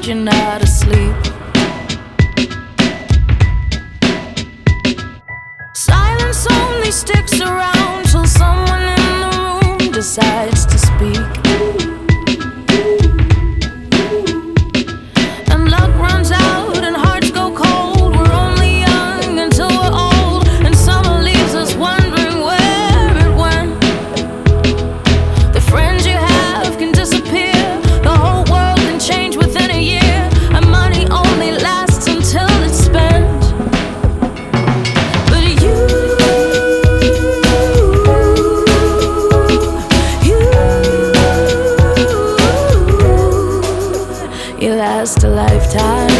need you now to sleep. Silence only sticks around till someone in the room decides to speak. And luck runs out and hearts go cold. We're only young until we're old, and summer leaves us wondering where it went. The friends you have can disappear, the whole world can change within a year, and money only lasts until it's spent. But you last a lifetime.